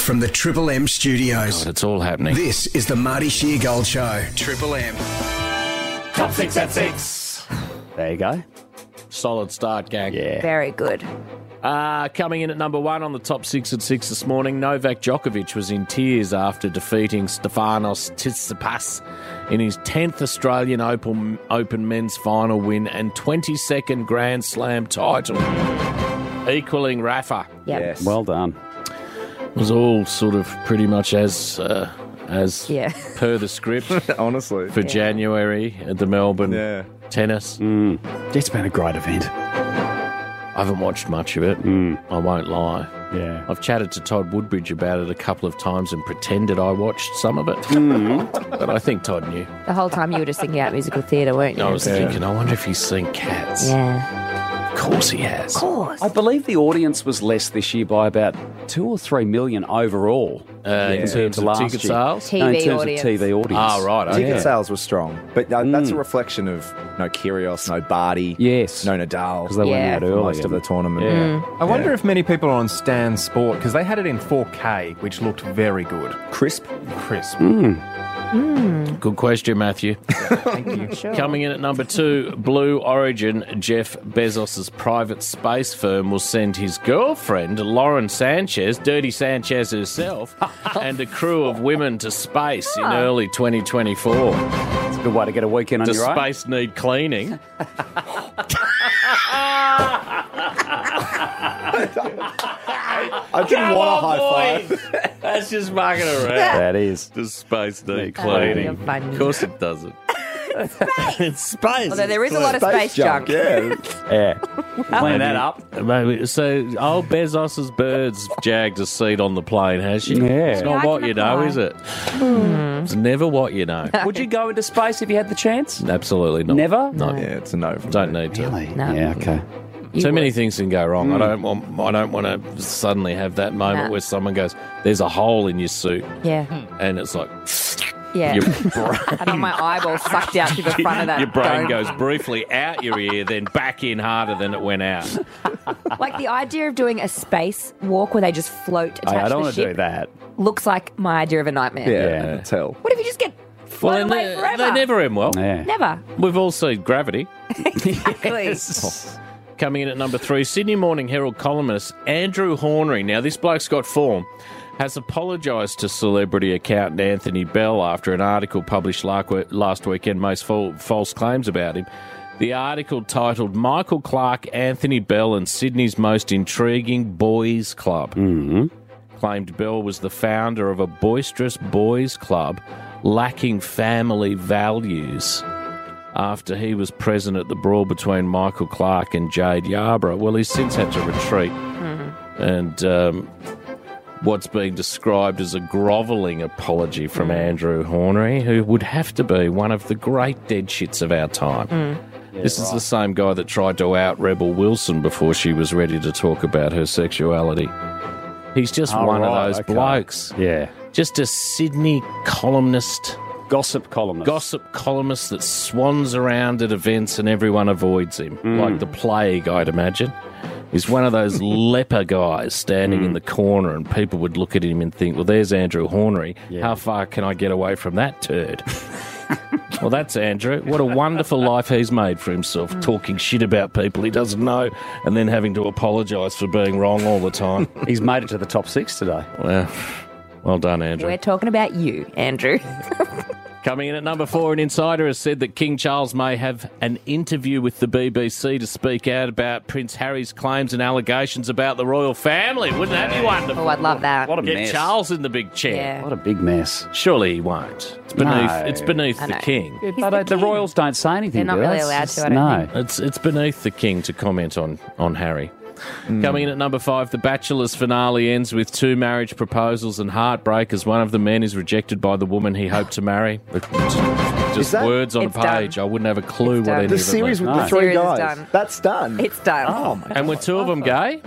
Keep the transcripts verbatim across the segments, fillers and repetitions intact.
from the Triple M studios. God, it's all happening. This is the Marty Sheargold Show. Triple M. Top six at six. There you go. Solid start, gang. Yeah. Very good. Uh, coming in at number one on the top six at six this morning, Novak Djokovic was in tears after defeating Stefanos Tsitsipas in his tenth Australian Open, Open men's final win and twenty-second Grand Slam title, equalling Rafa. Yep. Yes. Well done. It was all sort of pretty much as uh, as Yeah. per the script Honestly. for January at the Melbourne Yeah. tennis. Mm. It's been a great event. I haven't watched much of it. I won't lie. Yeah. I've chatted to Todd Woodbridge about it a couple of times and pretended I watched some of it. But I think Todd knew. The whole time you were just thinking about musical theatre, weren't you? I was thinking, I wonder if he's seen Cats. Yeah. Of course he has. Of course. I believe the audience was less this year by about two or three million overall. Uh, in compared terms to of last ticket year. sales? T V No, in terms audience. of T V audience. Ah, right. Ticket Okay. sales were strong, but uh, that's a reflection of no Kyrgios, no Barty, Yes. no Nadal, Because they Yeah. went out for early. most of the tournament. Yeah. I wonder Yeah. if many people are on Stan Sport because they had it in four K, which looked very good. Crisp. Crisp. Good question, Matthew. Thank you. Sure. Coming in at number two, Blue Origin, Jeff Bezos' private space firm will send his girlfriend, Lauren Sanchez, Dirty Sanchez herself, and a crew of women to space in early twenty twenty-four. It's a good way to get a weekend on Does your own. space need cleaning? I didn't want a high five. That's just mucking around. That is. Does space need Oh, cleaning? you're funny. Of course it doesn't. It's space. Although there is a lot of space, junk. Yeah. Yeah. Clean that up. Maybe, so old Bezos's bird's jagged a seat on the plane, has she? Yeah. It's not Yeah, I what can you know, apply. is it? It's never what you know. Would you go into space if you had the chance? Absolutely not. Never? No. Yeah, it's a no. From Don't me. need to. No. Yeah, okay. You Too many would. things can go wrong. I don't want. I don't want to suddenly have that moment No. where someone goes, "There's a hole in your suit," Yeah. and it's like Yeah. your, I don't want my eyeball sucked out through the front of that. your brain dome. goes briefly out your ear, then back in harder than it went out. Like the idea of doing a space walk where they just float attached I, I don't to the want to ship do that. looks like my idea of a nightmare. Yeah, Yeah. I can tell. What if you just get flown Well, away they, forever? they never end well. Yeah. Never. We've all seen Gravity. Please. Coming in at number three, Sydney Morning Herald columnist Andrew Hornery. Now, this bloke's got form. Has apologised to celebrity accountant Anthony Bell after an article published last weekend makes false claims about him. The article titled Michael Clark, Anthony Bell and Sydney's Most Intriguing Boys Club. Mm-hmm. Claimed Bell was the founder of a boisterous boys club lacking family values after he was present at the brawl between Michael Clark and Jade Yarborough. Well, he's since had to retreat. Mm-hmm. And um, what's being described as a grovelling apology from mm. Andrew Hornery, who would have to be one of the great dead shits of our time. Mm. Yeah, this right. is the same guy that tried to out Rebel Wilson before she was ready to talk about her sexuality. He's just oh, one right, of those okay. blokes. Yeah. Just a Sydney columnist. Gossip columnist. Gossip columnist that swans around at events and everyone avoids him. Mm. Like the plague, I'd imagine. He's one of those leper guys standing mm. in the corner and people would look at him and think, well, there's Andrew Hornery. Yeah. How far can I get away from that turd? Well, that's Andrew. What a wonderful life he's made for himself, mm. talking shit about people he doesn't know and then having to apologise for being wrong all the time. He's made it to the top six today. Well, well done, Andrew. We're talking about you, Andrew. Coming in at number four, an insider has said that King Charles may have an interview with the B B C to speak out about Prince Harry's claims and allegations about the royal family. Wouldn't that be wonderful? Oh, I'd love that. What a Get mess. Charles in the big chair. Yeah. What a big mess. Surely he won't. It's beneath, No. it's beneath I the know. king. Yeah, He's but the uh, the king. royals don't say anything. They're not do really they? allowed It's to, just- I don't no. think. It's it's beneath the king to comment on, on Harry. Mm. Coming in at number five, The Bachelor's finale ends with two marriage proposals and heartbreak as one of the men is rejected by the woman he hoped to marry. Just that- words on a It's done. page. I wouldn't have a clue It's what done. any The of it series with meant. the No. three Series is guys. done. That's done. It's done. Oh, my And were two of them gay?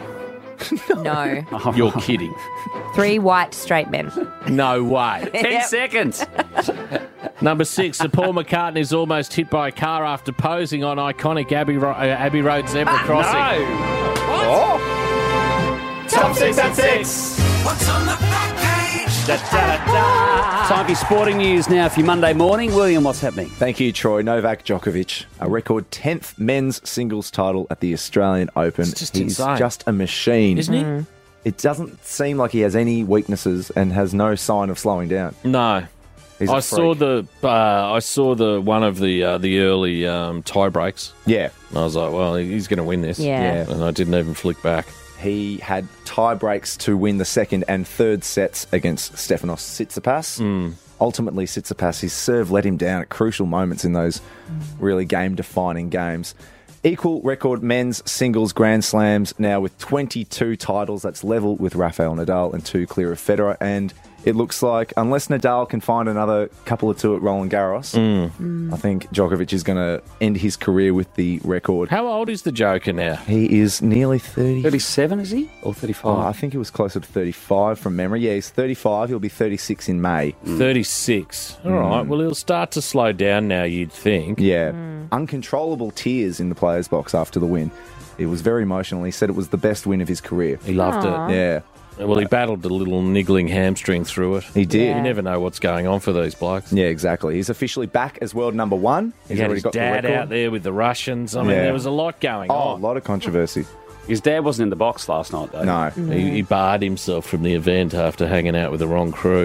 No. You're kidding. Three white straight men. No way. Ten Yep. seconds. Number six, Sir Paul McCartney is almost hit by a car after posing on iconic Abbey, Ro- uh, Abbey Road zebra crossing. Oh. Top six at six. What's on the back page? Time for your sporting news now for your Monday morning. William, what's happening? Thank you, Troy. Novak Djokovic, a record tenth men's singles title at the Australian Open. It's just He's insane. just a machine. Isn't he? It doesn't seem like he has any weaknesses and has no sign of slowing down. No. He's a I saw freak. the uh, I saw the one of the uh, the early um, tie breaks. Yeah. And I was like, well, he's going to win this. Yeah. And I didn't even flick back. He had tie breaks to win the second and third sets against Stefanos Tsitsipas. Mm. Ultimately, Tsitsipas, his serve let him down at crucial moments in those really game-defining games. Equal record men's singles Grand Slams now with twenty-two titles. That's level with Rafael Nadal and two clear of Federer. And it looks like, unless Nadal can find another couple or two at Roland Garros, I think Djokovic is going to end his career with the record. How old is the Joker now? He is nearly thirty. thirty-seven, is he? Or Oh, thirty-five? I think it was closer to thirty-five from memory. Yeah, he's thirty-five. He'll be thirty-six in May. thirty-six. All right. Well, he'll start to slow down now, you'd think. Yeah. Uncontrollable tears in the players' box after the win. It was very emotional. He said it was the best win of his career. He loved it. Yeah, Well, he battled a little niggling hamstring through it. he did. Yeah. You never know what's going on for these blokes. Yeah, exactly. He's officially back as world number one. He's He had already his got the dad record. out there with the Russians. I mean, Yeah. there was a lot going Oh, a on. lot of controversy. His dad wasn't in the box last night, though. No. He, he barred himself from the event after hanging out with the wrong crew.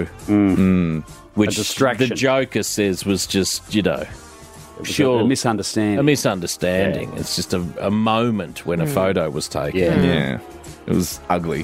Which A distraction. the Joker says was just, you know, It was sure, a misunderstanding. a misunderstanding. It's just a, a moment when a photo was taken. Yeah. Yeah, it was ugly.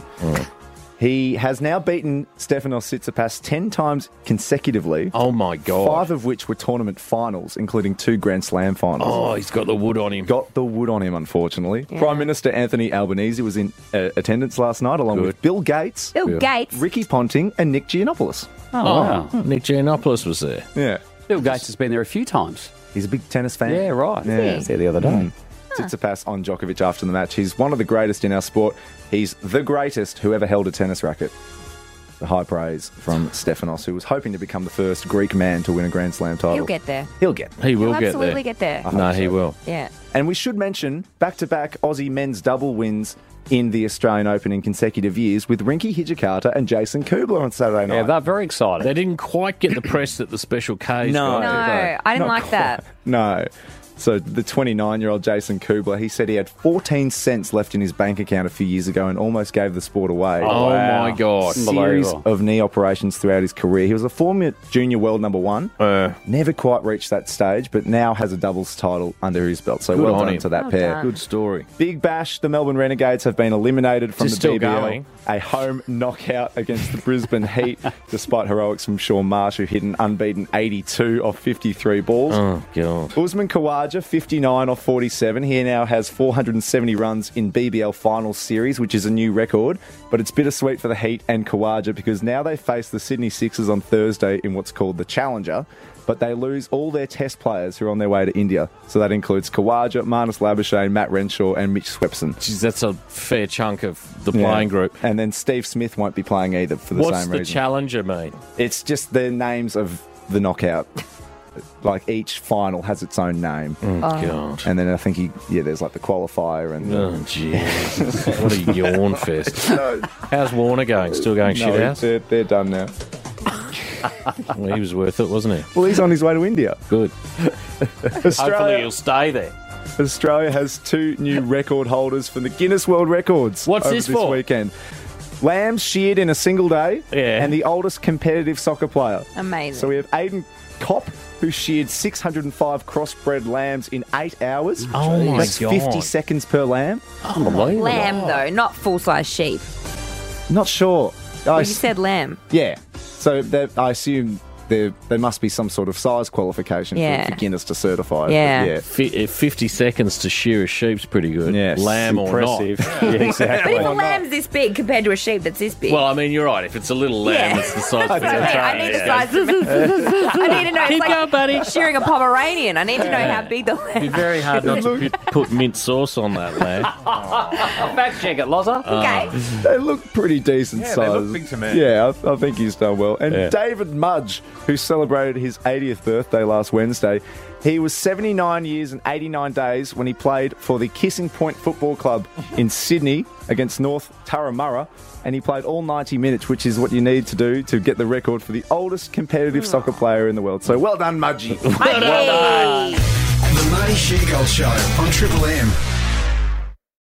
He has now beaten Stefanos Tsitsipas ten times consecutively, Oh, my God. five of which were tournament finals, including two Grand Slam finals. Oh, he's got the wood on him. Got the wood on him, unfortunately. Prime Minister Anthony Albanese was in uh, attendance last night, along Good. with Bill Gates, Bill Gates. Ricky Ponting, and Nick Giannopoulos. Oh, Oh, wow. Nick Giannopoulos was there. Yeah. Bill Gates has been there a few times. He's a big tennis fan. Yeah, right. Yeah. I was there the other day. Mm. Tsitsipas on Djokovic after the match. He's one of the greatest in our sport. He's the greatest who ever held a tennis racket. The high praise from Stefanos, who was hoping to become the first Greek man to win a Grand Slam title. He'll get there. He'll get there. He will He'll get absolutely there. get there. No, he will. Yeah. And we should mention back-to-back Aussie men's double wins in the Australian Open in consecutive years with Rinky Hijikata and Jason Kubler on Saturday night. Yeah, they're very excited. They didn't quite get the press that the Special K's No. got. No, did they? I didn't Not like that. quite. No. So the twenty-nine-year-old Jason Kubler, he said he had fourteen cents left in his bank account a few years ago and almost gave the sport away. Oh, Wow. my God. Series Unbelievable. of knee operations throughout his career. He was a former junior world number one. Uh, Never quite reached that stage, but now has a doubles title under his belt. So Good well on done him. to that Well pair. done. good story. Big Bash, the Melbourne Renegades have been eliminated from It's the still B B L. going. A home knockout against the Brisbane Heat, despite heroics from Sean Marsh, who hit an unbeaten eighty-two off fifty-three balls. Oh, God. Usman Khawaja, fifty-nine off forty-seven. He now has four hundred seventy runs in B B L Finals Series, which is a new record. But it's bittersweet for the Heat and Khawaja because now they face the Sydney Sixers on Thursday in what's called the Challenger. But they lose all their test players who are on their way to India. So that includes Khawaja, Marnus Labuschagne, Matt Renshaw, and Mitch Swepson. Jeez, that's a fair chunk of the Yeah. playing group. And then Steve Smith won't be playing either for the What's same the reason. challenger mean? It's just the names of the knockout. Like each final has its own name. Oh, God. And then I think he, yeah, there's like the qualifier and Oh, jeez. What a yawn fest. How's Warner going? Still going shit no, house? they're, they're done now. Well, he was worth it, wasn't he? Well, he's on his way to India. Good. Hopefully Australia, he'll stay there. Australia has two new record holders for the Guinness World Records. What's over this this for? weekend? Lambs sheared in a single day, Yeah. and the oldest competitive soccer player. Amazing. So we have Aidan Kopp, who sheared six hundred five crossbred lambs in eight hours. Oh, my That's God. fifty seconds per lamb. Unbelievable. Lamb, though, not full-size sheep. Not sure. I Well, you s- said lamb. yeah. So that- I assume there there must be some sort of size qualification Yeah. for, for Guinness to certify it. Yeah. But yeah. Fi- fifty seconds to shear a sheep's pretty good. Yes. Lamb or Impressive. not. Yeah, exactly. But if a lamb's this big compared to a sheep that's this big. Well, I mean, you're right. If it's a little lamb, Yeah. it's the size of That's what I mean. I need the Yeah. size of I need to know. It's Keep like going, buddy. shearing a Pomeranian. I need to know how big the It'd be lamb is. very hard not to put, put mint sauce on that lamb. Fact check it, Loza. Okay. They look pretty decent Yeah, size. they look big to me. Yeah, I, I think he's done well. And Yeah. David Mudge, who celebrated his eightieth birthday last Wednesday, he was seventy-nine years and eighty-nine days when he played for the Kissing Point Football Club in Sydney against North Turramurra, and he played all ninety minutes, which is what you need to do to get the record for the oldest competitive soccer player in the world. So well done, Mudgy. Well done. The Marty Sheargold Show on Triple M.